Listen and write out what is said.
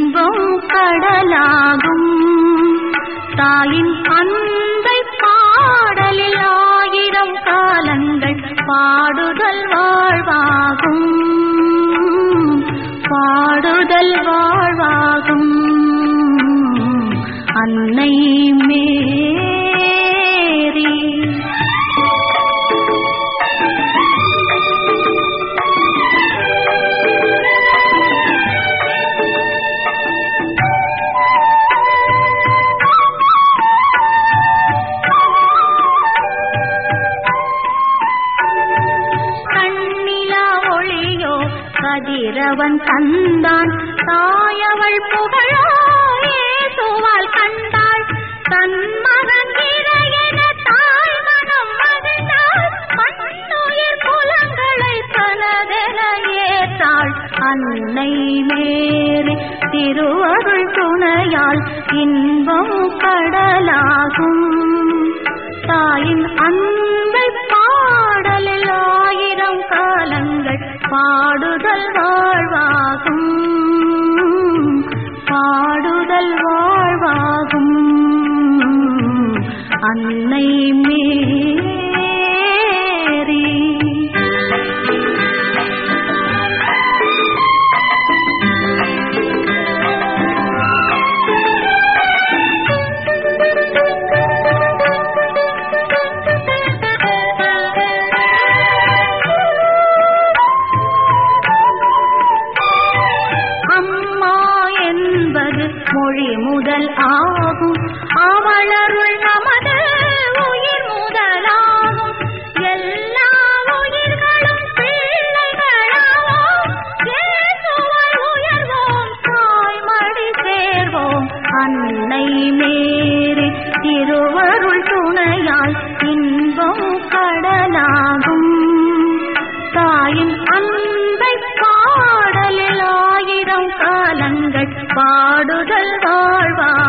இன்பம் கடலாகும். தாயின் அன்பை பாடலில் 1000 காலங்கள் பாடுதல் வாழ்வாகும். பாடுதல் வாழ்வாகும். அன்னை மேரி கதிரவன் தந்தான். தாயவள் புகழோ இயேசுவால் கண்டாள். தன் மகன் இறையென தாய் மனம் மகிழ்ந்தாள். மண்ணுயிர் புலங்களை தனதென ஏற்றாள். அன்னை மேரி திருவருள் துணையால் இன்பம் கடலாகும். தாயின் அன்பை பாடலில் 1000 காலங்கள் பாடுதல் வாழ்வாகும். பாடுதல் வாழ்வாகும். அன்னை மேரி மொழி முதல் ஆகும். அவளருள் நமது உயிர் முதலாகும். எல்லா உயிர்களும் பிள்ளைகளாவோம். இயேசுவை உயர்வோம். தாய்மடி சேர்வோம். அன்னை மேரி திருவருள் துணையால் இன்பம் கடலாகும். தாயின் அன்பை பாடலில் 1000 காலங்கள் பாடுதல் வாழ்வா